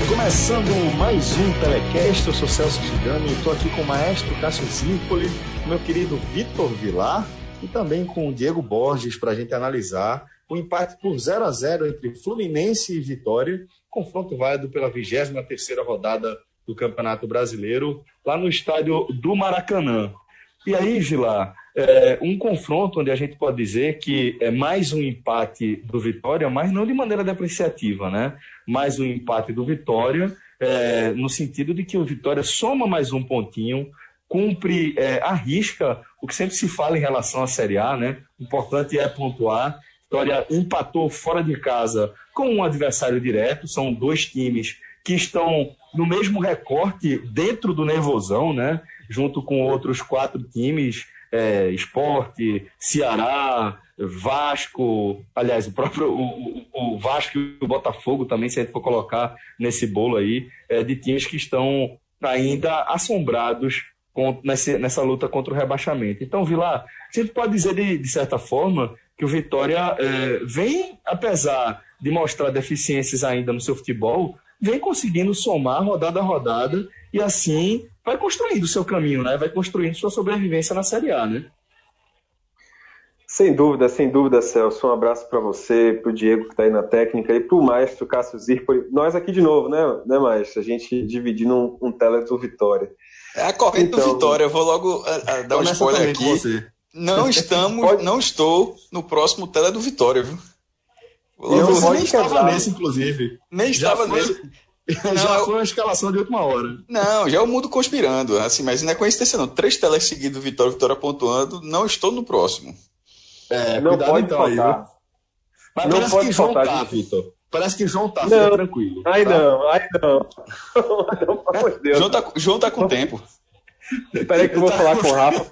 Começando mais um Telecast, eu sou Celso Chigami e estou aqui com o maestro Cássio Zirpoli, meu querido Vitor Vilar e também com o Diego Borges para a gente analisar o empate por 0-0 entre Fluminense e Vitória, confronto válido pela 23ª rodada do Campeonato Brasileiro, lá no estádio do Maracanã. E aí, Vilar, um confronto onde a gente pode dizer que é mais um empate do Vitória, mas não de maneira depreciativa, né? Mais um empate do Vitória, no sentido de que o Vitória soma mais um pontinho, cumpre, arrisca o que sempre se fala em relação à Série A, né? O importante é pontuar. Vitória empatou fora de casa com um adversário direto, são dois times que estão no mesmo recorte dentro do nervosão, né? Junto com outros 4 times, Sport, Ceará, Vasco, aliás, o próprio o Vasco e o Botafogo também, se a gente for colocar nesse bolo aí, de times que estão ainda assombrados nessa luta contra o rebaixamento. Então, Vilar, a gente pode dizer de certa forma que o Vitória vem, apesar de mostrar deficiências ainda no seu futebol, vem conseguindo somar rodada a rodada e assim vai construindo o seu caminho, né? Vai construindo sua sobrevivência na Série A, né? Sem dúvida, Celso. Um abraço para você, para o Diego que está aí na técnica e para o maestro Cássio Zirpoli. Nós aqui de novo, né, maestro? A gente dividindo um tele do Vitória. É a corrente do Vitória. Eu vou logo dar um spoiler aqui. Não estou no próximo tele do Vitória, viu? Você nem estava nesse, inclusive. Nem estava nesse. Já foi uma escalação de última hora. Não, já é o mundo conspirando. Assim, mas não é coincidência, não. 3 teles seguidos, Vitória pontuando. Não estou no próximo. Não pode então, faltar. Aí, mas não parece que João tá, Vitor. Parece que João tá, fica tranquilo. Aí tá? Não, pelo amor de Deus. João tá com tempo. Espera aí que eu vou falar com o Rafa.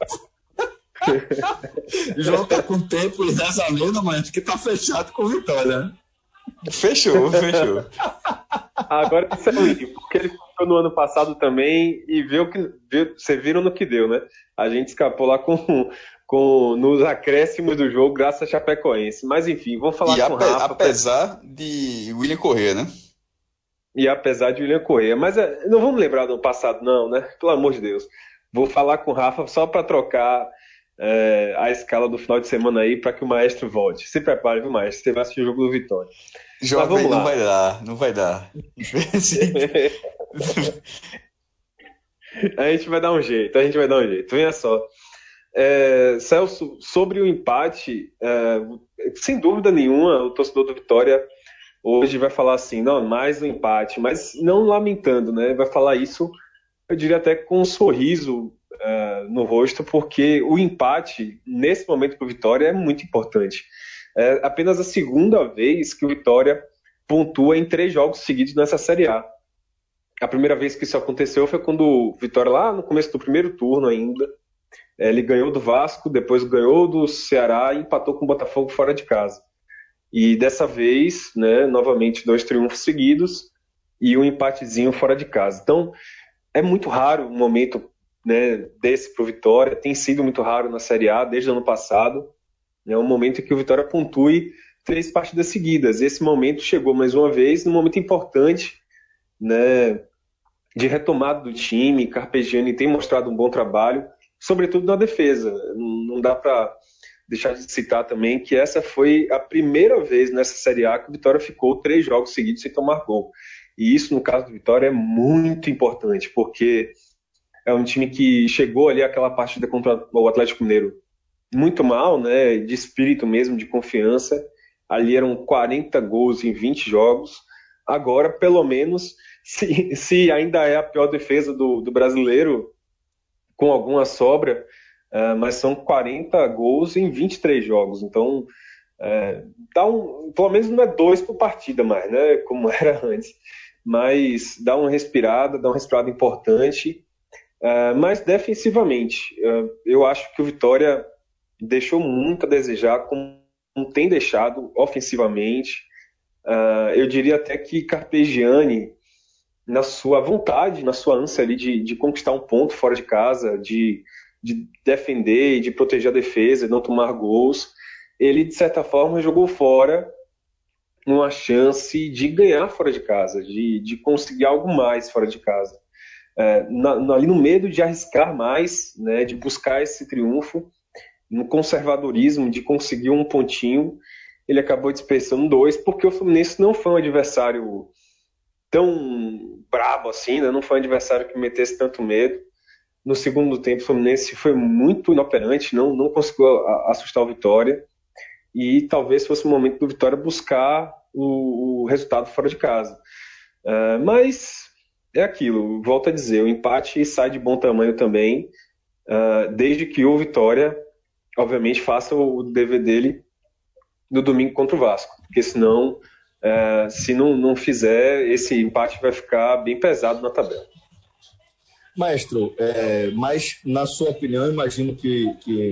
João tá com tempo e reza a lenda, mas que tá fechado com o Vitória, né? Fechou. Agora isso é lindo, porque ele ficou no ano passado também e vocês viram no que deu, né? A gente escapou lá nos acréscimos do jogo, graças a Chapecoense. Mas enfim, vou falar com o Rafa. Apesar de William Correa, né? E apesar de William Correa. Mas não vamos lembrar do ano passado, não, né? Pelo amor de Deus. Vou falar com o Rafa só para trocar a escala do final de semana aí para que o maestro volte. Se prepare, viu, maestro? Você vai assistir o jogo do Vitória. Jovem, não vai dar. A gente vai dar um jeito. Venha só. Celso, sobre o empate, sem dúvida nenhuma, o torcedor do Vitória hoje vai falar assim, não, mais um empate, mas não lamentando, né? Vai falar isso, eu diria até com um sorriso no rosto, porque o empate, nesse momento para o Vitória, é muito importante. É apenas a segunda vez que o Vitória pontua em 3 jogos seguidos nessa Série A. A primeira vez que isso aconteceu foi quando o Vitória, lá no começo do primeiro turno ainda, ele ganhou do Vasco, depois ganhou do Ceará e empatou com o Botafogo fora de casa. E dessa vez, né, novamente 2 triunfos seguidos e um empatezinho fora de casa. Então, é muito raro um momento, né, desse para o Vitória, tem sido muito raro na Série A desde o ano passado. É um momento em que o Vitória pontue 3 partidas seguidas. Esse momento chegou mais uma vez, num momento importante, né, de retomada do time. Carpegiani tem mostrado um bom trabalho, sobretudo na defesa. Não dá para deixar de citar também que essa foi a primeira vez nessa Série A que o Vitória ficou 3 jogos seguidos sem tomar gol. E isso, no caso do Vitória, é muito importante, porque é um time que chegou ali àquela partida contra o Atlético Mineiro muito mal, né, de espírito mesmo, de confiança. Ali eram 40 gols em 20 jogos. Agora, pelo menos, se ainda é a pior defesa do brasileiro, com alguma sobra, mas são 40 gols em 23 jogos. Então, pelo menos não é 2 por partida mais, né, como era antes. Mas dá uma respirada importante. Mas defensivamente, eu acho que o Vitória deixou muito a desejar, como tem deixado ofensivamente. Eu diria até que Carpegiani, na sua vontade, na sua ânsia ali de conquistar um ponto fora de casa, de defender e de proteger a defesa, não tomar gols, ele, de certa forma, jogou fora uma chance de ganhar fora de casa, de conseguir algo mais fora de casa. Ali no medo de arriscar mais, né, de buscar esse triunfo, no conservadorismo de conseguir um pontinho, ele acabou dispersando 2, porque o Fluminense não foi um adversário tão brabo assim, né? Não foi um adversário que metesse tanto medo. No segundo tempo, o Fluminense foi muito inoperante, não conseguiu assustar o Vitória, e talvez fosse o momento do Vitória buscar o resultado fora de casa. Mas é aquilo, volto a dizer, o empate sai de bom tamanho também, desde que o Vitória, obviamente, faça o dever dele no domingo contra o Vasco, porque senão, se não fizer, esse empate vai ficar bem pesado na tabela. Maestro, mas na sua opinião, imagino que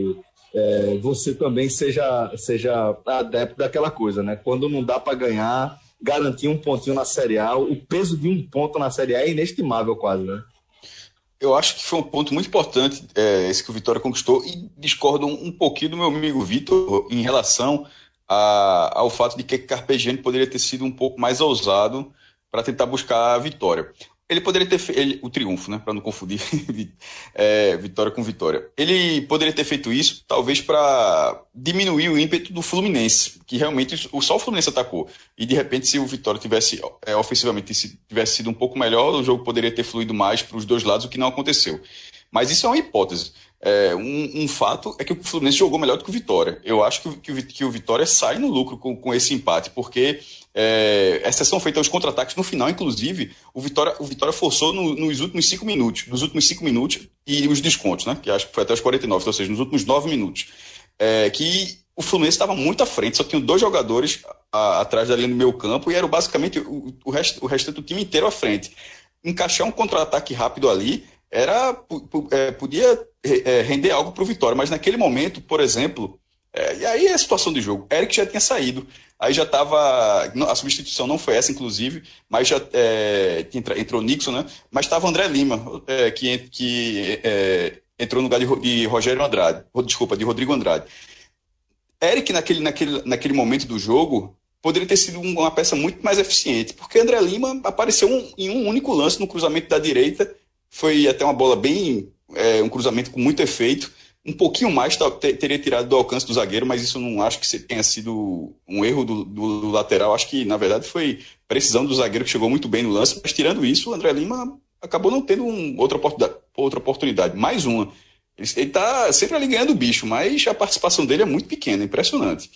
você também seja adepto daquela coisa, né? Quando não dá para ganhar, garantir um pontinho na Série A, o peso de um ponto na Série A é inestimável quase, né? Eu acho que foi um ponto muito importante esse que o Vitória conquistou, e discordo um pouquinho do meu amigo Vitor em relação ao fato de que Carpegiani poderia ter sido um pouco mais ousado para tentar buscar a vitória. Ele poderia ter feito o triunfo, né, para não confundir vitória com vitória. Ele poderia ter feito isso, talvez, para diminuir o ímpeto do Fluminense, que realmente só o Fluminense atacou. E, de repente, se o Vitória tivesse, ofensivamente, tivesse sido um pouco melhor, o jogo poderia ter fluído mais para os dois lados, o que não aconteceu. Mas isso é uma hipótese. Um fato é que o Fluminense jogou melhor do que o Vitória. Eu acho que o Vitória sai no lucro com esse empate, porque exceção feita aos contra-ataques, no final, inclusive, o Vitória forçou nos últimos 5 minutos, e os descontos, né, que acho que foi até os 49, ou seja, nos últimos 9 minutos, que o Fluminense estava muito à frente, só tinham 2 jogadores atrás da linha do meio campo, e era basicamente o restante do time inteiro à frente. Encaixar um contra-ataque rápido ali podia render algo para o Vitória, mas naquele momento, por exemplo, e aí é a situação do jogo, Eric já tinha saído, aí já estava, a substituição não foi essa, inclusive, mas já entrou Nixon, né? Mas estava André Lima, que entrou no lugar de Rodrigo Andrade. Eric, naquele momento do jogo, poderia ter sido uma peça muito mais eficiente, porque André Lima apareceu em um único lance no cruzamento da direita. Foi até uma bola um cruzamento com muito efeito. Um pouquinho mais teria tirado do alcance do zagueiro, mas isso eu não acho que tenha sido um erro do lateral. Acho que, na verdade, foi precisão do zagueiro, que chegou muito bem no lance. Mas, tirando isso, o André Lima acabou não tendo outra oportunidade. Mais uma. Ele está sempre ali ganhando o bicho, mas a participação dele é muito pequena, impressionante.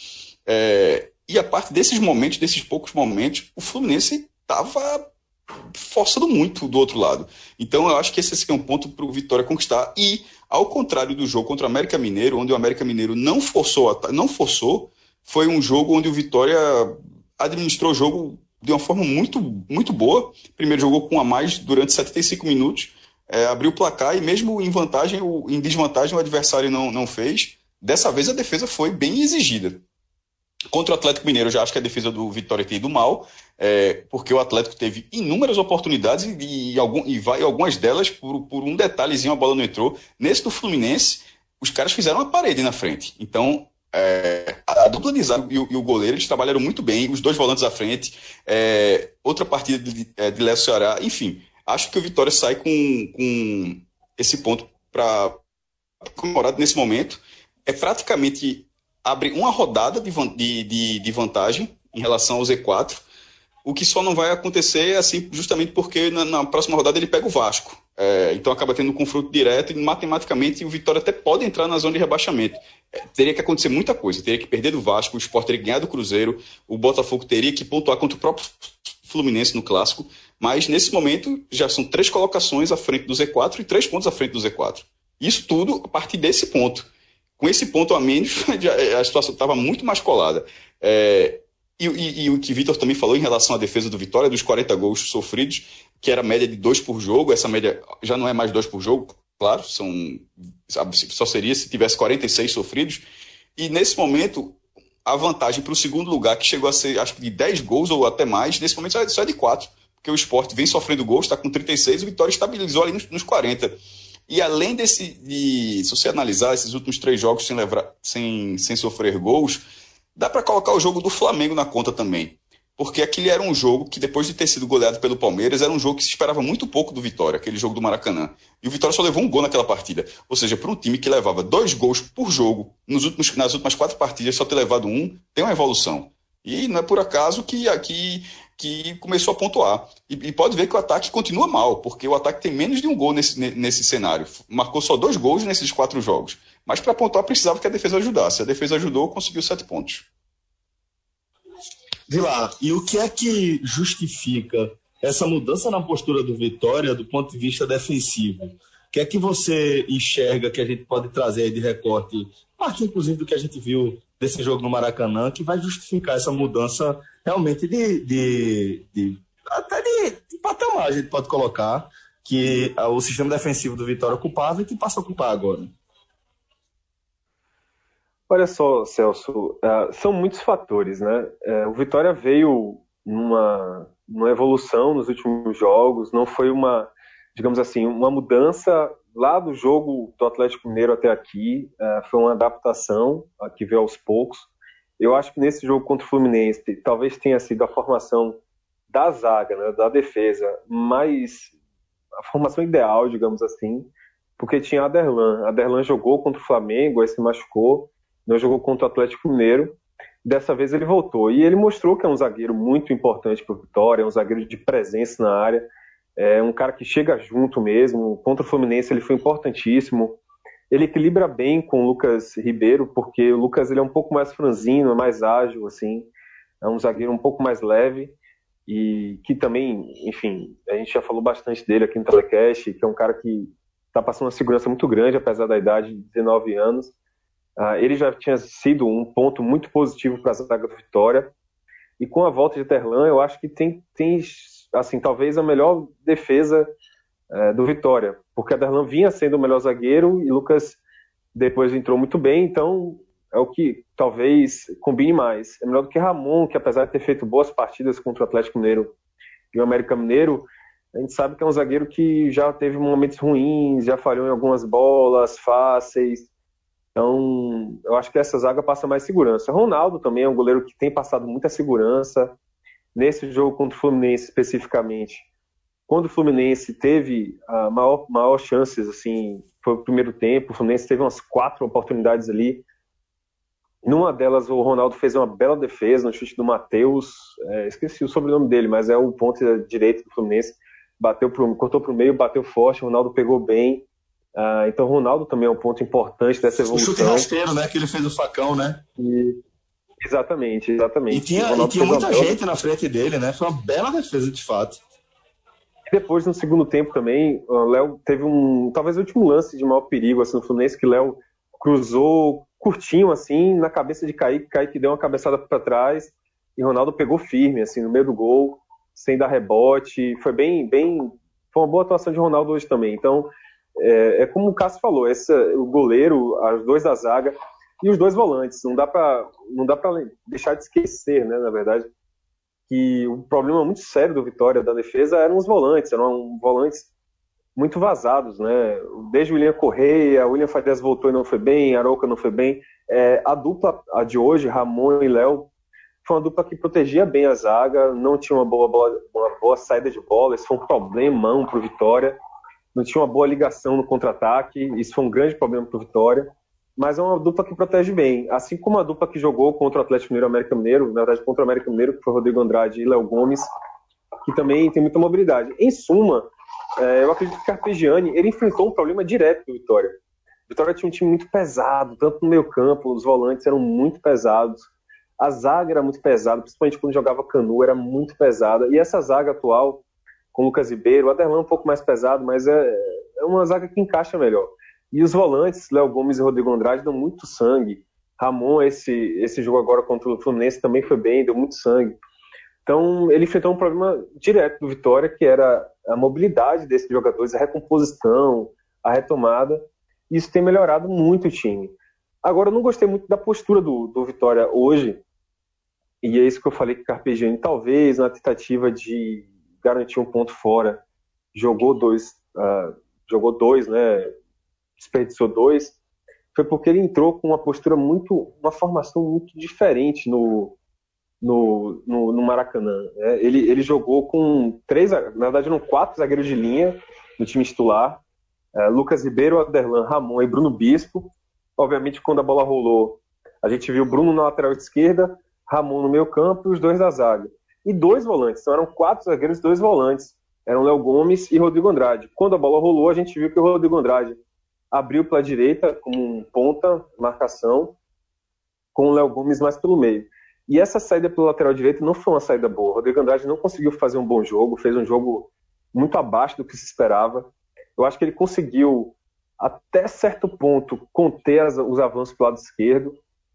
E a parte desses poucos momentos, o Fluminense estava forçando muito do outro lado. Então eu acho que esse é um ponto para o Vitória conquistar, e ao contrário do jogo contra o América Mineiro, onde o América Mineiro não forçou, foi um jogo onde o Vitória administrou o jogo de uma forma muito, muito boa. Primeiro jogou com a mais durante 75 minutos, abriu o placar, e mesmo em desvantagem o adversário não fez. Dessa vez a defesa foi bem exigida. Contra o Atlético Mineiro, eu já acho que a defesa do Vitória tem ido mal, porque o Atlético teve inúmeras oportunidades e algumas delas, por um detalhezinho, a bola não entrou. Nesse do Fluminense, os caras fizeram uma parede na frente. Então, a dupla de zaga e o goleiro, eles trabalharam muito bem, os 2 volantes à frente, outra partida de Léo Ceará. Enfim, acho que o Vitória sai com esse ponto para comemorar nesse momento. É praticamente abre uma rodada de vantagem em relação ao Z4, o que só não vai acontecer assim, justamente porque na próxima rodada ele pega o Vasco. Então acaba tendo um confronto direto, e matematicamente o Vitória até pode entrar na zona de rebaixamento. Teria que acontecer muita coisa, teria que perder do Vasco, o Sport teria que ganhar do Cruzeiro, o Botafogo teria que pontuar contra o próprio Fluminense no Clássico, mas nesse momento já são 3 colocações à frente do Z4 e 3 pontos à frente do Z4. Isso tudo a partir desse ponto. Com esse ponto a menos, a situação estava muito mais colada. E o que Vitor também falou em relação à defesa do Vitória, dos 40 gols sofridos, que era a média de 2 por jogo, essa média já não é mais 2 por jogo, claro, só seria se tivesse 46 sofridos. E nesse momento, a vantagem para o segundo lugar, que chegou a ser, acho que de 10 gols ou até mais, nesse momento só é de 4, porque o Sport vem sofrendo gols, está com 36, e o Vitória estabilizou ali nos 40. E além se você analisar esses últimos 3 jogos sem sofrer gols, dá para colocar o jogo do Flamengo na conta também. porque aquele era um jogo que, depois de ter sido goleado pelo Palmeiras, era um jogo que se esperava muito pouco do Vitória, aquele jogo do Maracanã. E o Vitória só levou um gol naquela partida. Ou seja, para um time que levava 2 gols por jogo, nas últimas 4 partidas, só ter levado um, tem uma evolução. E não é por acaso que começou a pontuar. E pode ver que o ataque continua mal, porque o ataque tem menos de um gol nesse cenário. Marcou só 2 gols nesses 4 jogos. Mas para pontuar precisava que a defesa ajudasse. A defesa ajudou, conseguiu 7 pontos. Vilar, e o que é que justifica essa mudança na postura do Vitória do ponto de vista defensivo? O que é que você enxerga que a gente pode trazer aí de recorte, parte inclusive do que a gente viu desse jogo no Maracanã, que vai justificar essa mudança realmente até de patamar, a gente pode colocar, que o sistema defensivo do Vitória ocupava e que passa a ocupar agora? Olha só, Celso, são muitos fatores, né? O Vitória veio numa evolução nos últimos jogos, não foi digamos assim, uma mudança lá do jogo do Atlético Mineiro até aqui, foi uma adaptação que veio aos poucos. Eu acho que nesse jogo contra o Fluminense, talvez tenha sido a formação da zaga, né, da defesa, mas a formação ideal, digamos assim, porque tinha Aderlan. Aderlan jogou contra o Flamengo, aí se machucou, não jogou contra o Atlético Mineiro. Dessa vez ele voltou. E ele mostrou que é um zagueiro muito importante para o Vitória, é um zagueiro de presença na área, é um cara que chega junto mesmo. Contra o Fluminense ele foi importantíssimo. Ele equilibra bem com o Lucas Ribeiro, porque o Lucas ele é um pouco mais franzino, é mais ágil, assim. É um zagueiro um pouco mais leve e que também, enfim, a gente já falou bastante dele aqui no Telecast, que é um cara que está passando uma segurança muito grande, apesar da idade de 19 anos. Ele já tinha sido um ponto muito positivo para a zaga do Vitória. E com a volta de Terlan, eu acho que tem assim, talvez a melhor defesa do Vitória. Porque a Terlan vinha sendo o melhor zagueiro e Lucas depois entrou muito bem, então é o que talvez combine mais. É melhor do que Ramon, que apesar de ter feito boas partidas contra o Atlético Mineiro e o América Mineiro, a gente sabe que é um zagueiro que já teve momentos ruins, já falhou em algumas bolas fáceis. Então, eu acho que essa zaga passa mais segurança. Ronaldo também é um goleiro que tem passado muita segurança. Nesse jogo contra o Fluminense, especificamente, quando o Fluminense teve a maior chances, assim, foi o primeiro tempo, o Fluminense teve umas 4 oportunidades ali. Numa delas, o Ronaldo fez uma bela defesa no chute do Matheus, esqueci o sobrenome dele, mas é o ponto direito do Fluminense, cortou para o meio, bateu forte, o Ronaldo pegou bem. Então o Ronaldo também é um ponto importante dessa evolução. O chute rasteiro, né? Que ele fez o facão, né? Exatamente. E tinha muita gente na frente dele, né? Foi uma bela defesa, de fato. E depois, no segundo tempo também, o Léo teve talvez o último lance de maior perigo assim, no Fluminense, que o Léo cruzou curtinho, assim, na cabeça de Kaique deu uma cabeçada para trás, e Ronaldo pegou firme, assim, no meio do gol, sem dar rebote. Foi foi uma boa atuação de Ronaldo hoje também. Então, é como o Cássio falou, o goleiro, os dois da zaga e os dois volantes. Não dá para deixar de esquecer, né, na verdade, que o problema muito sério do Vitória, da defesa, eram os volantes. Eram volantes muito vazados, né? Desde o William Correia, o William Farias voltou e não foi bem, Arouca não foi bem. A dupla de hoje, Ramon e Léo, foi uma dupla que protegia bem a zaga, não tinha uma boa saída de bola. Isso foi um problemão para o Vitória. Não tinha uma boa ligação no contra-ataque, isso foi um grande problema para o Vitória, mas é uma dupla que protege bem, assim como a dupla que jogou contra o Atlético Mineiro e o América Mineiro, na verdade contra o América Mineiro, que foi Rodrigo Andrade e Léo Gomes, que também tem muita mobilidade. Em suma, eu acredito que Carpegiani, ele enfrentou um problema direto do Vitória. O Vitória tinha um time muito pesado, tanto no meio campo, os volantes eram muito pesados, a zaga era muito pesada, principalmente quando jogava Canu, era muito pesada, e essa zaga atual, com Lucas Ribeiro, o Aderlan um pouco mais pesado, mas é uma zaga que encaixa melhor. E os volantes, Léo Gomes e Rodrigo Andrade, dão muito sangue. Ramon, esse jogo agora contra o Fluminense também foi bem, deu muito sangue. Então, ele enfrentou um problema direto do Vitória, que era a mobilidade desses jogadores, a recomposição, a retomada. E isso tem melhorado muito o time. Agora, eu não gostei muito da postura do Vitória hoje, e é isso que eu falei que o Carpegiani, talvez, na tentativa de garantiu um ponto fora, jogou dois, né? Desperdiçou 2, foi porque ele entrou com uma formação muito diferente no no Maracanã. Ele jogou com na verdade eram 4 zagueiros de linha no time titular, Lucas Ribeiro, Aderlan, Ramon e Bruno Bispo. Obviamente, quando a bola rolou, a gente viu Bruno na lateral esquerda, Ramon no meio campo e os 2 da zaga. E 2 volantes, então eram 4 zagueiros e 2 volantes. Eram Léo Gomes e Rodrigo Andrade. Quando a bola rolou, a gente viu que o Rodrigo Andrade abriu pela direita como um ponta, marcação, com o Léo Gomes mais pelo meio. E essa saída pelo lateral direito não foi uma saída boa. O Rodrigo Andrade não conseguiu fazer um bom jogo, fez um jogo muito abaixo do que se esperava. Eu acho que ele conseguiu, até certo ponto, conter os avanços para o lado esquerdo.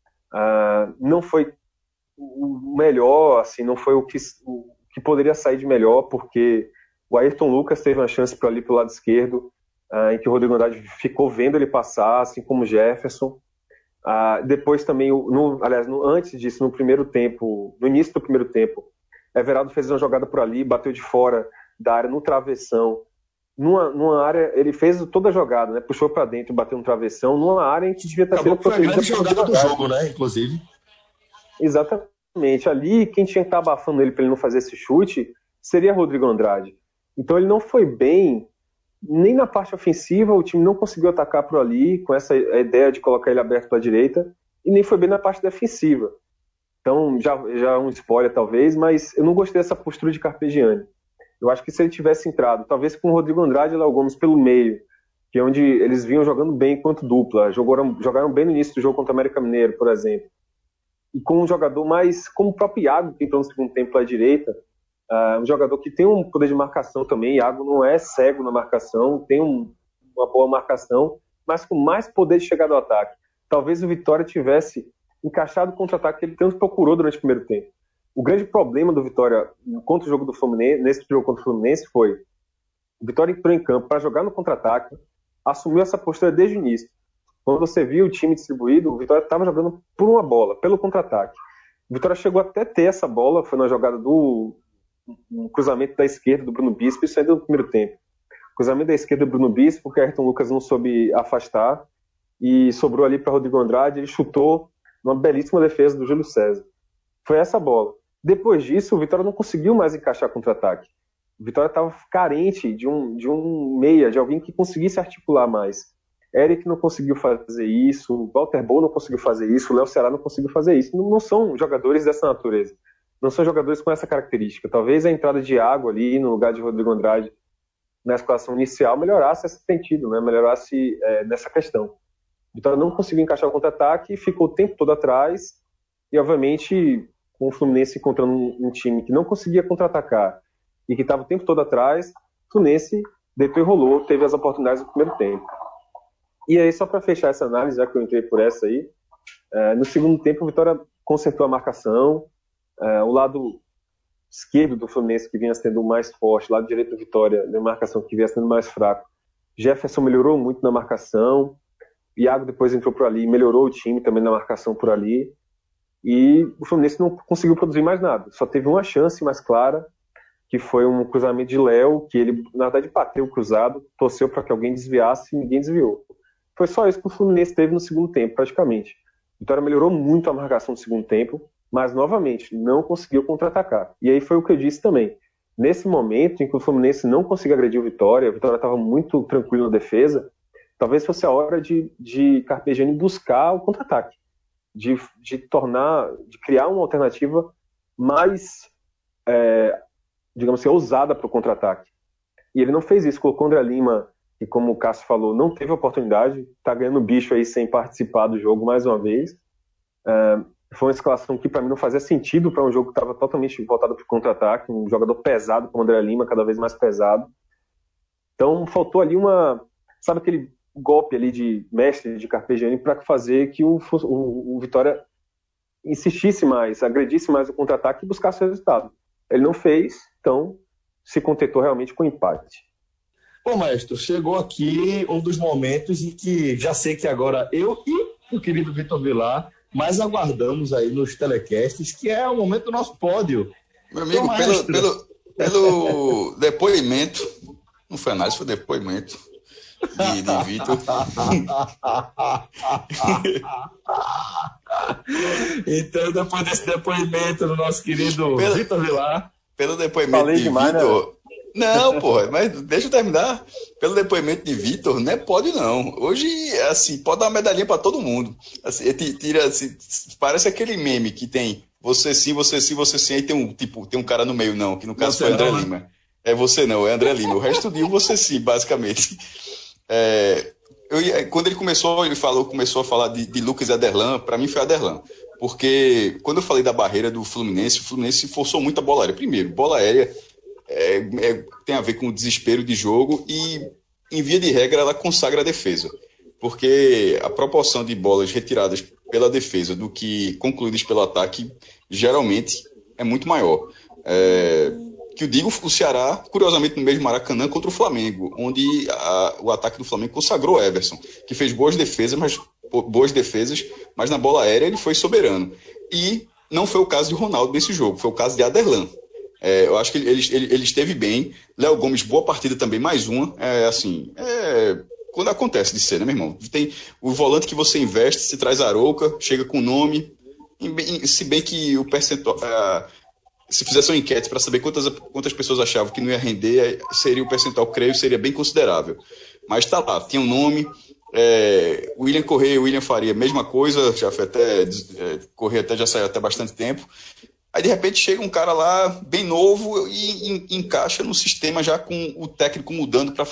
Não foi o melhor, assim, não foi o que poderia sair de melhor, porque o Ayrton Lucas teve uma chance para ali para o lado esquerdo, em que o Rodrigo Andrade ficou vendo ele passar, assim como o Jefferson. Depois também, antes disso, no primeiro tempo, no início do primeiro tempo, Everaldo fez uma jogada por ali, bateu de fora da área no travessão. Numa área, ele fez toda a jogada, né? Puxou para dentro, bateu no travessão, numa área em que devia estar sendo protegida. Foi a grande jogada do jogo, né? Inclusive. Exatamente. Ali, quem tinha que estar abafando ele para ele não fazer esse chute seria Rodrigo Andrade. Então ele não foi bem, nem na parte ofensiva, o time não conseguiu atacar por ali, com essa ideia de colocar ele aberto para a direita, e nem foi bem na parte defensiva. Então, já é um spoiler talvez, mas eu não gostei dessa postura de Carpegiani. Eu acho que se ele tivesse entrado, talvez com o Rodrigo Andrade e Léo Gomes pelo meio, que é onde eles vinham jogando bem enquanto dupla, jogaram bem no início do jogo contra o América Mineiro, por exemplo, e com um jogador mais, como o próprio Iago, que entrou no segundo tempo à direita, um jogador que tem um poder de marcação também. Iago não é cego na marcação, tem uma boa marcação, mas com mais poder de chegada ao ataque. Talvez o Vitória tivesse encaixado o contra-ataque que ele tanto procurou durante o primeiro tempo. O grande problema do Vitória contra o jogo do Fluminense, nesse jogo contra o Fluminense, foi o Vitória entrou em campo para jogar no contra-ataque, assumiu essa postura desde o início. Quando você viu o time distribuído, o Vitória estava jogando por uma bola, pelo contra-ataque. O Vitória chegou até a ter essa bola, foi na jogada do cruzamento da esquerda do Bruno Bispo, isso ainda no primeiro tempo. Cruzamento da esquerda do Bruno Bispo, porque Ayrton Lucas não soube afastar, e sobrou ali para Rodrigo Andrade, ele chutou numa belíssima defesa do Júlio César. Foi essa bola. Depois disso, o Vitória não conseguiu mais encaixar contra-ataque. O Vitória estava carente de um meia, de alguém que conseguisse articular mais. Eric não conseguiu fazer isso, Walter Bou não conseguiu fazer isso, o Léo Ceará não conseguiu fazer isso. Não são jogadores dessa natureza. Não são jogadores com essa característica. Talvez a entrada de Iago ali no lugar de Rodrigo Andrade na escalação inicial melhorasse esse sentido, né? Melhorasse nessa questão. O Vitória não conseguiu encaixar o contra-ataque, ficou o tempo todo atrás e, obviamente, com o Fluminense encontrando um time que não conseguia contra-atacar e que estava o tempo todo atrás, o Fluminense deitou e rolou, teve as oportunidades no primeiro tempo. E aí, só para fechar essa análise, já que eu entrei por essa aí, no segundo tempo o Vitória consertou a marcação, o lado esquerdo do Fluminense, que vinha sendo o mais forte, o lado direito do Vitória, na marcação que vinha sendo mais fraco. Jefferson melhorou muito na marcação, Iago depois entrou por ali, melhorou o time também na marcação por ali, e o Fluminense não conseguiu produzir mais nada. Só teve uma chance mais clara, que foi um cruzamento de Léo, que ele, na verdade, bateu o cruzado, torceu para que alguém desviasse e ninguém desviou. Foi só isso que o Fluminense teve no segundo tempo, praticamente. A Vitória melhorou muito a marcação no segundo tempo, mas, novamente, não conseguiu contra-atacar. E aí foi o que eu disse também. Nesse momento em que o Fluminense não conseguiu agredir o Vitória, a Vitória estava muito tranquila na defesa, talvez fosse a hora de Carpegiani buscar o contra-ataque, de criar uma alternativa mais, digamos assim, ousada para o contra-ataque. E ele não fez isso, colocou o André Lima, que, como o Cássio falou, não teve oportunidade, está ganhando bicho aí sem participar do jogo mais uma vez. Foi uma escalação que para mim não fazia sentido para um jogo que estava totalmente voltado para o contra-ataque, um jogador pesado como o André Lima, cada vez mais pesado. Então faltou ali sabe aquele golpe ali de mestre de Carpegiani para fazer que o Vitória insistisse mais, agredisse mais o contra-ataque e buscasse o resultado. Ele não fez, então se contentou realmente com o empate. Bom, maestro, chegou aqui um dos momentos em que já sei que agora eu e o querido Vitor Vilar mais aguardamos aí nos telecasts, que é o momento do nosso pódio. Meu amigo, pelo depoimento, não foi análise, foi depoimento de Vitor. Então, depois desse depoimento do nosso querido Vitor Vilar. Pelo depoimento de Vitor. Né? Não, porra, mas deixa eu terminar. Pelo depoimento de Vitor, não é pode não. Hoje, assim, pode dar uma medalhinha pra todo mundo. Assim, tira, assim, parece aquele meme que tem você sim, você sim, você sim, aí tem um cara no meio, não, que no caso foi André Lima. É você não, é André Lima. O resto do você sim, basicamente. Quando ele começou a falar de Lucas e Aderlan, pra mim foi Aderlan. Porque quando eu falei da barreira do Fluminense, o Fluminense forçou muito a bola aérea. Primeiro, bola aérea tem a ver com o desespero de jogo e, em via de regra, ela consagra a defesa. Porque a proporção de bolas retiradas pela defesa do que concluídas pelo ataque, geralmente, é muito maior. Que eu digo, o Ceará, curiosamente, no mesmo Maracanã contra o Flamengo, onde o ataque do Flamengo consagrou Everson, que fez boas defesas, mas na bola aérea ele foi soberano. E não foi o caso de Ronaldo nesse jogo, foi o caso de Aderlan. Eu acho que ele esteve bem. Léo Gomes, boa partida também, mais uma. Quando acontece de ser, né, meu irmão? Tem o volante que você investe, se traz Arouca, chega com nome, se bem que o percentual... se fizesse uma enquete para saber quantas pessoas achavam que não ia render, seria o percentual, creio, seria bem considerável. Mas tá lá, tinha um nome... William Correia e William Faria, mesma coisa, já foi Correia já saiu até bastante tempo. Aí, de repente, chega um cara lá, bem novo, e encaixa no sistema já com o técnico mudando para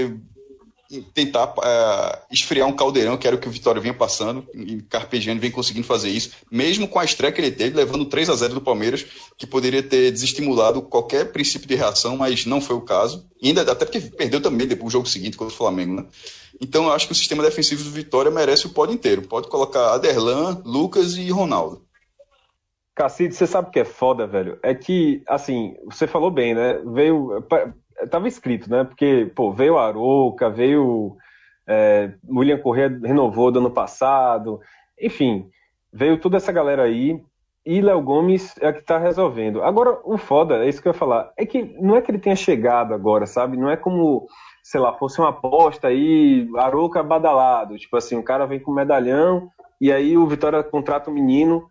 tentar esfriar um caldeirão, que era o que o Vitória vinha passando, e Carpegiani vem conseguindo fazer isso, mesmo com a estreia que ele teve, levando 3-0 do Palmeiras, que poderia ter desestimulado qualquer princípio de reação, mas não foi o caso. E ainda, até porque perdeu também depois o jogo seguinte contra o Flamengo, né? Então, eu acho que o sistema defensivo do Vitória merece o pódio inteiro. Pode colocar Aderlan, Lucas e Ronaldo. Cacide, você sabe o que é foda, velho? É que, assim, você falou bem, né? Tava escrito, né? Porque, veio Arouca, veio William Correa, renovou do ano passado, enfim, veio toda essa galera aí e Léo Gomes é que tá resolvendo. Agora, o foda, é isso que eu ia falar, é que não é que ele tenha chegado agora, sabe? Não é como, sei lá, fosse uma aposta aí, Arouca badalado, tipo assim, o cara vem com medalhão e aí o Vitória contrata um menino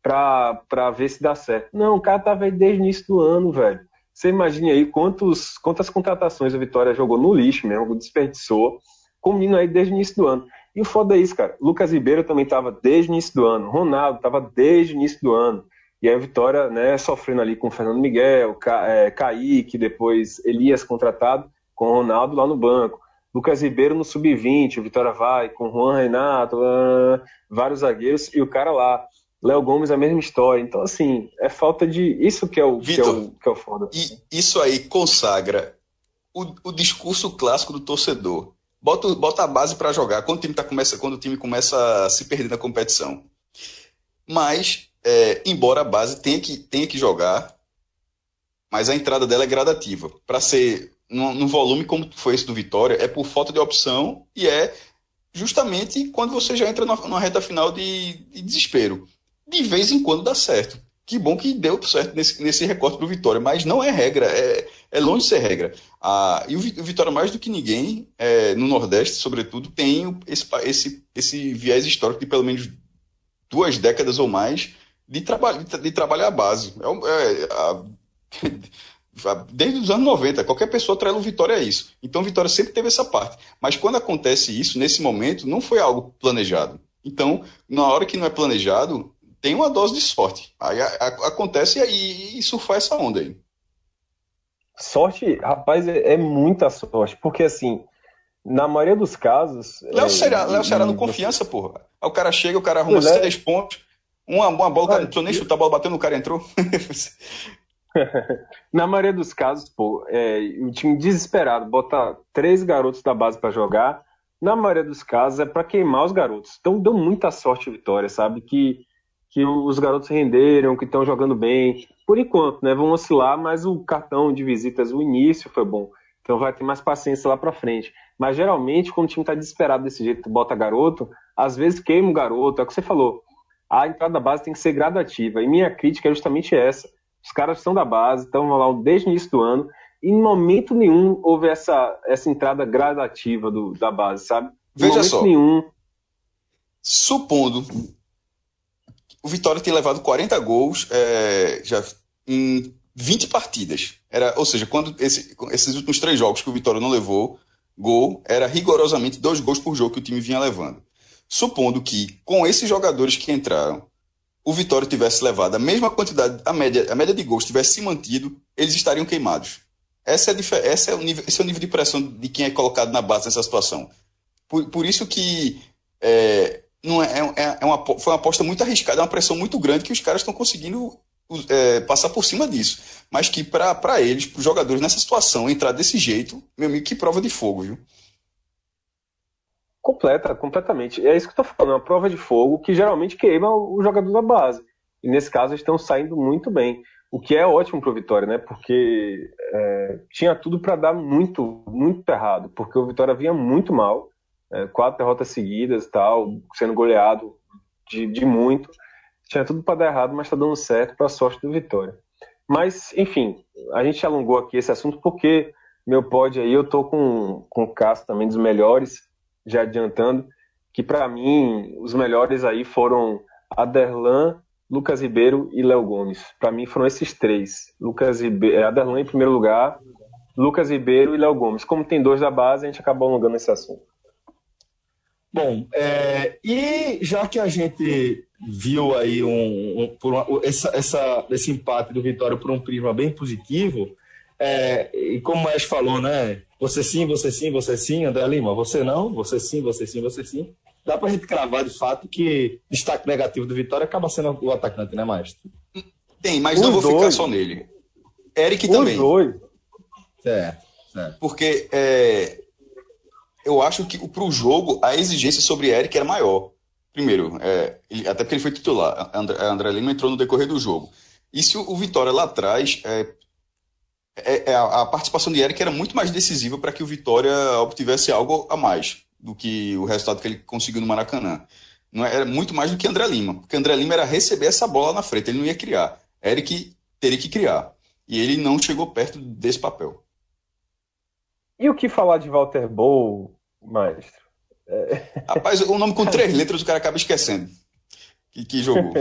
pra ver se dá certo. Não, o cara tava aí desde o início do ano, velho. Você imagine aí quantas contratações a Vitória jogou no lixo mesmo, desperdiçou, com o menino aí desde o início do ano. E o foda é isso, cara. Lucas Ribeiro também tava desde o início do ano. Ronaldo tava desde o início do ano. E aí a Vitória, né, sofrendo ali com o Fernando Miguel, Kaique, depois Elias contratado, com o Ronaldo lá no banco. Lucas Ribeiro no sub-20, o Vitória vai com o Juan Renato, vários zagueiros, e o cara lá. Léo Gomes, a mesma história. Então, assim, é falta de... Isso que é o, Vitor, que é o foda. E isso aí consagra o discurso clássico do torcedor. Bota a base para jogar quando o time começa a se perder na competição. Mas, embora a base tenha que jogar, mas a entrada dela é gradativa. Para ser num volume como foi esse do Vitória, é por falta de opção e é justamente quando você já entra numa reta final de desespero. De vez em quando dá certo. Que bom que deu certo nesse recorte pro Vitória, mas não é regra, é longe de ser regra. E o Vitória, mais do que ninguém, no Nordeste, sobretudo, tem esse viés histórico de pelo menos 2 décadas ou mais de trabalhar a base. Desde os anos 90, qualquer pessoa atrela o Vitória a isso. Então o Vitória sempre teve essa parte. Mas quando acontece isso, nesse momento, não foi algo planejado. Então, na hora que não é planejado, tem uma dose de sorte. Aí acontece e surfar essa onda aí. Sorte, rapaz, é muita sorte. Porque, assim, na maioria dos casos... Léo Ceará no Confiança, porra. Aí o cara chega, o cara arruma 6 pontos, uma bola, o cara não precisou nem chutar, a bola bateu no cara, entrou. Na maioria dos casos, o time desesperado bota 3 garotos da base para jogar. Na maioria dos casos é para queimar os garotos. Então deu muita sorte a Vitória, sabe? Que os garotos renderam, que estão jogando bem. Por enquanto, né? Vão oscilar, mas o cartão de visitas, o início foi bom. Então vai ter mais paciência lá para frente. Mas geralmente, quando o time tá desesperado desse jeito, bota garoto, às vezes queima o garoto. É o que você falou. A entrada da base tem que ser gradativa. E minha crítica é justamente essa. Os caras são da base, estão lá desde o início do ano, em momento nenhum houve essa entrada gradativa da base, sabe? Em Veja momento só, nenhum. supondo o Vitória tem levado 40 gols já em 20 partidas. Ou seja, quando esses últimos 3 jogos que o Vitória não levou gol, era rigorosamente 2 gols por jogo que o time vinha levando. Supondo que, com esses jogadores que entraram, o Vitória tivesse levado a mesma quantidade, a média de gols tivesse se mantido, eles estariam queimados. Esse é o nível de pressão de quem é colocado na base nessa situação. Por isso que não foi uma aposta muito arriscada, é uma pressão muito grande que os caras estão conseguindo passar por cima disso. Mas que para eles, para os jogadores nessa situação, entrar desse jeito, meu amigo, que prova de fogo, viu? Completamente. É isso que eu tô falando, é uma prova de fogo que geralmente queima o jogador da base. E nesse caso eles estão saindo muito bem. O que é ótimo pro Vitória, né? Porque tinha tudo para dar muito, muito errado. Porque o Vitória vinha muito mal. 4 derrotas seguidas, tal, sendo goleado de muito. Tinha tudo para dar errado, mas está dando certo para a sorte do Vitória. Mas, enfim, a gente alongou aqui esse assunto porque meu pod aí, eu tô com o Cássio também dos melhores, já adiantando, que para mim os melhores aí foram Aderlan, Lucas Ribeiro e Léo Gomes. Para mim foram esses 3. Aderlan em primeiro lugar, Lucas Ribeiro e Léo Gomes. Como tem 2 da base, a gente acabou alongando esse assunto. Bom, e já que a gente viu aí esse empate do Vitória por um prisma bem positivo, e como o Maes falou, né? Você sim, você sim, você sim, André Lima, você não, você sim, você sim, você sim. Dá pra gente cravar de fato que destaque negativo do Vitória acaba sendo o atacante, né, Maestro? Tem, mas não vou ficar só nele. Eric também. Os dois. Certo. Porque eu acho que pro jogo a exigência sobre Eric era maior. Primeiro, até porque ele foi titular. André Lima entrou no decorrer do jogo. E se o Vitória lá atrás, a participação de Eric era muito mais decisiva para que o Vitória obtivesse algo a mais do que o resultado que ele conseguiu no Maracanã. Não era muito mais do que André Lima. Porque André Lima era receber essa bola na frente, ele não ia criar. Eric teria que criar. E ele não chegou perto desse papel. E o que falar de Walter Bol, Maestro? Rapaz, o nome com 3 letras o cara acaba esquecendo. Que jogou.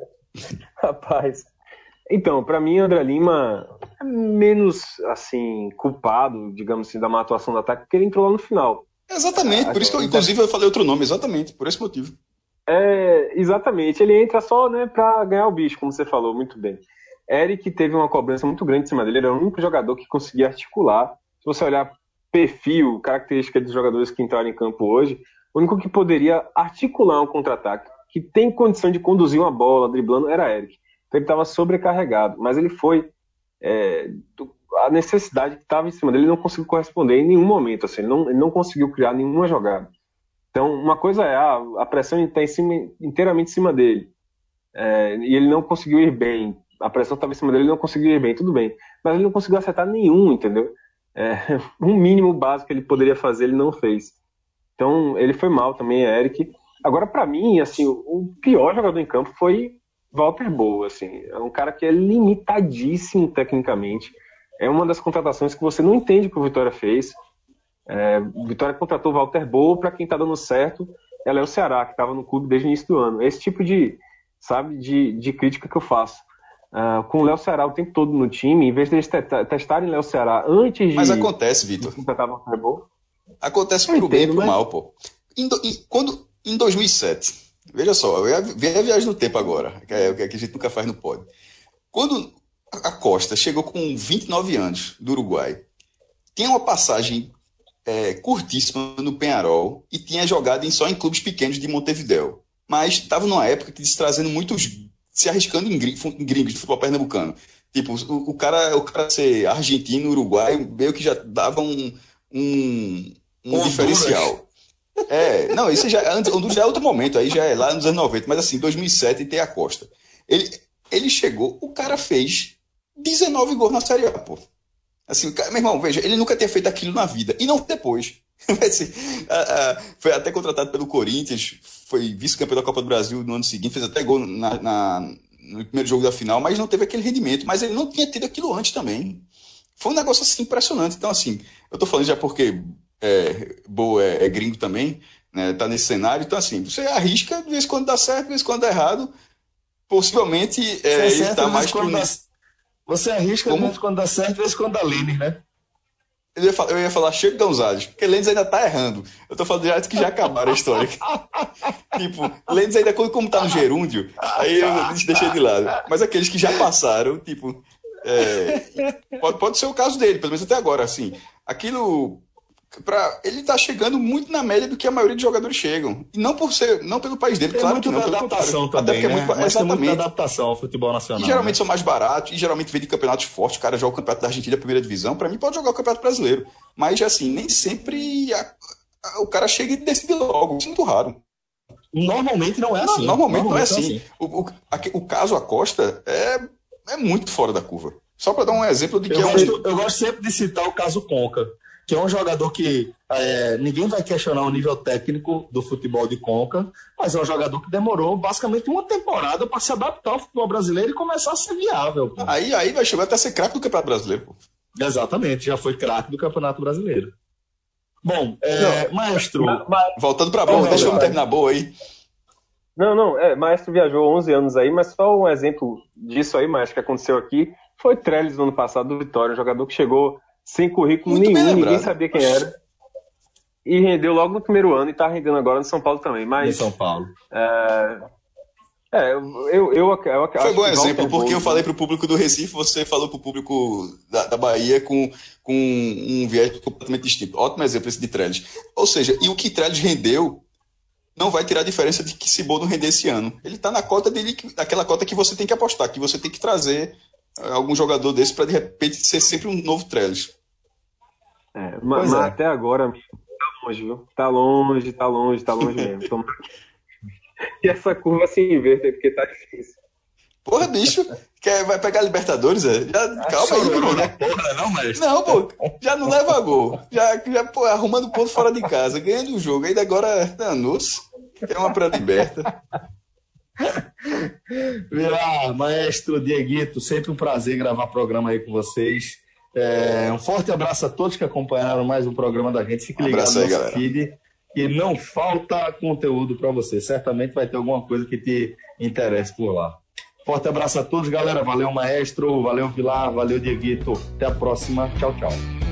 Rapaz. Então, para mim, André Lima é menos, assim, culpado, digamos assim, da má atuação do ataque, porque ele entrou lá no final. Exatamente, por isso que inclusive eu falei outro nome, exatamente, por esse motivo. Exatamente, ele entra só, né, para ganhar o bicho, como você falou, muito bem. Eric teve uma cobrança muito grande em cima dele, ele era o único jogador que conseguia articular. Se você olhar perfil, característica dos jogadores que entraram em campo hoje, o único que poderia articular um contra-ataque, que tem condição de conduzir uma bola, driblando, era Eric. Então ele estava sobrecarregado, mas ele foi a necessidade que estava em cima dele, ele não conseguiu corresponder em nenhum momento, assim, ele não conseguiu criar nenhuma jogada. Então, uma coisa é a pressão está inteiramente em cima dele, e ele não conseguiu ir bem, a pressão estava em cima dele, ele não conseguiu ir bem, tudo bem, mas ele não conseguiu acertar nenhum, entendeu? Um mínimo básico que ele poderia fazer, ele não fez. Então, ele foi mal também, Eric. Agora, para mim, assim, o pior jogador em campo foi Walter Bol, assim, é um cara que é limitadíssimo tecnicamente. É uma das contratações que você não entende que o Vitória fez. O Vitória contratou o Walter Bol, para quem está dando certo, ela é o Ceará, que estava no clube desde o início do ano. Esse tipo de crítica que eu faço. Com o Léo Ceará o tempo todo no time, em vez de eles testarem Léo Ceará antes de... Mas acontece, Vitor. Acontece pro bem e pro mal, pô. Em 2007, veja só, vem a viagem no tempo agora, que é o que a gente nunca faz no pod. Quando a Costa chegou com 29 anos do Uruguai, tinha uma passagem curtíssima no Peñarol e tinha jogado só em clubes pequenos de Montevidéu. Mas estava numa época que se trazendo se arriscando em gringos de futebol pernambucano. Tipo, o cara ser argentino, uruguaio, meio que já dava um diferencial. Não, isso já é outro momento, aí já é lá nos anos 90, mas assim, 2007 tem a Costa. Ele chegou, o cara fez 19 gols na Série A, pô. Assim, meu irmão, veja, ele nunca tinha feito aquilo na vida, e não depois. Assim, foi até contratado pelo Corinthians, foi vice-campeão da Copa do Brasil no ano seguinte, fez até gol no primeiro jogo da final, mas não teve aquele rendimento, mas ele não tinha tido aquilo antes também. Foi um negócio assim impressionante. Então, assim, eu tô falando já porque Bo é gringo também, né? Tá nesse cenário. Então, assim, você arrisca, de vez em quando dá certo, de vez em quando dá errado. Possivelmente ele tá mais pro... Você arrisca, de vez em quando dá certo, de vez em quando dá Lênis, né? Eu ia falar Chico Gonzalez, porque Lênis ainda tá errando. Eu tô falando direto que já acabaram a história. Tipo, Lênis ainda, como tá no gerúndio, aí eu deixei de lado. Mas aqueles que já passaram, tipo... pode ser o caso dele, pelo menos até agora, assim. Aquilo... ele tá chegando muito na média do que a maioria dos jogadores chegam. E não pelo país dele, tem claro que não, pelo adaptação contrário. Também, até porque né? Tem muita adaptação ao futebol nacional. E geralmente são mais baratos, e geralmente vem de campeonatos fortes. O cara joga o campeonato da Argentina, a primeira divisão. Pra mim, pode jogar o campeonato brasileiro. Mas, assim, nem sempre o cara chega e decide logo. Isso é muito raro. Normalmente não é assim. Normalmente não é assim. O caso Acosta é muito fora da curva. Só para dar um exemplo de que eu gosto sempre de citar o caso Conca, que é um jogador que ninguém vai questionar o nível técnico do futebol de Conca, mas é um jogador que demorou basicamente uma temporada para se adaptar ao futebol brasileiro e começar a ser viável. Pô. Aí vai chegar até a ser craque do Campeonato Brasileiro. Pô. Exatamente, já foi craque do Campeonato Brasileiro. Bom, maestro... Voltando para Boa, deixa eu terminar Boa aí. Não, maestro viajou 11 anos aí, mas só um exemplo disso aí, maestro, que aconteceu aqui, foi Trellis no ano passado do Vitória, um jogador que chegou sem currículo muito nenhum, ninguém sabia quem era. E rendeu logo no primeiro ano e tá rendendo agora no São Paulo também. Mas, em São Paulo. Foi um bom exemplo, porque eu falei pro público do Recife, você falou pro público da Bahia com um viés completamente distinto. Ótimo exemplo esse de Trellis. Ou seja, e o que Trellis rendeu não vai tirar a diferença de que Cibô não render esse ano. Ele tá na cota dele, naquela cota que você tem que apostar, que você tem que trazer algum jogador desse para de repente ser sempre um novo Trellis. Mas até agora tá longe, viu? Tá longe mesmo. E essa curva se inverte, porque tá difícil. Porra, bicho, vai pegar Libertadores, calma aí, pô, né? Porra, não, mas... Não, pô, já não leva gol. Já pô, arrumando ponto fora de casa, ganhando o jogo. Ainda agora, danos, é uma pré-liberta. Vilar, maestro Dieguito, sempre um prazer gravar programa aí com vocês. Um forte abraço a todos que acompanharam mais um programa da gente. Fique ligado no nosso feed, que não falta conteúdo para você. Certamente vai ter alguma coisa que te interesse por lá. Forte abraço a todos, galera. Valeu, maestro. Valeu, Vilar. Valeu, Dieguito. Até a próxima. Tchau, tchau.